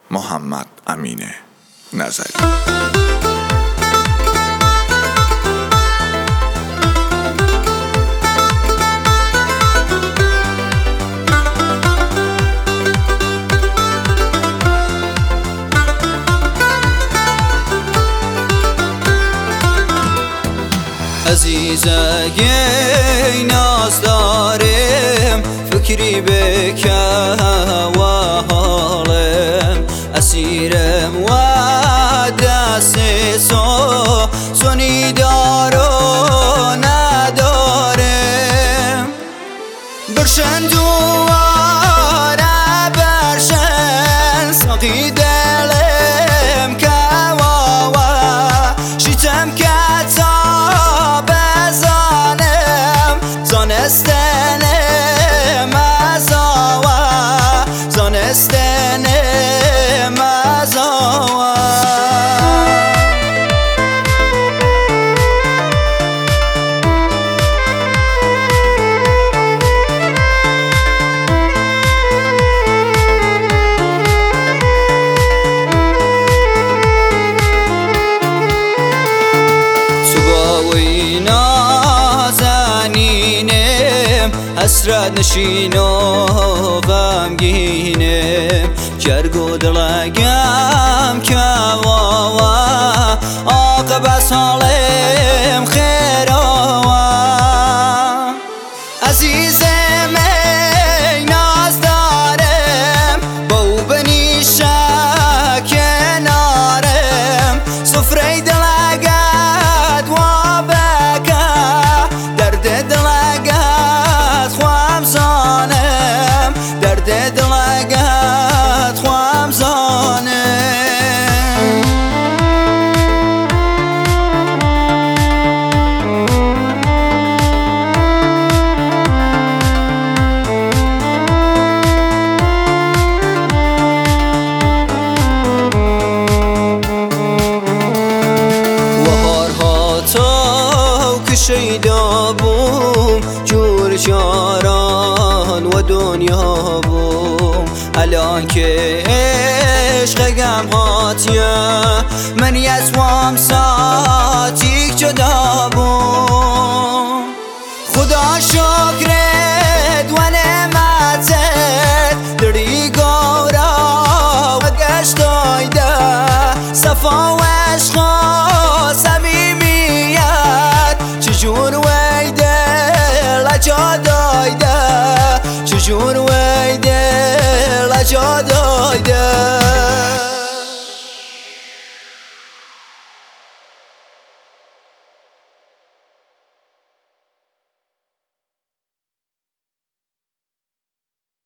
محمد امین نظری. عزیزه گی ناز دارم فکری بکه و حالم اسیرم و دست سونی دارو ندارم برشن دواره برشن ساقی دلم که واوا شیتم که زانستنم از آوا سباوی نازنینم حسرت نشین و غمگینم جرگ و دلگم که واوا عاقبت سالم خیر آوا عزیزم ای ناز دارم با او بنیشه کنارم سفره دلگت و بکه درد دلگت خوام زانم درد دلگت خوام زانم شیدا بوم جور جاران و دنیا بوم الان که عشقم هاتیه من یزوام ساتی جدا بوم خدا شکرت و نعمتت دری گورا و گشت آیده صفا و عشق و صمیمیت چجور ویده لجا دایده چجور ویده لجا دایده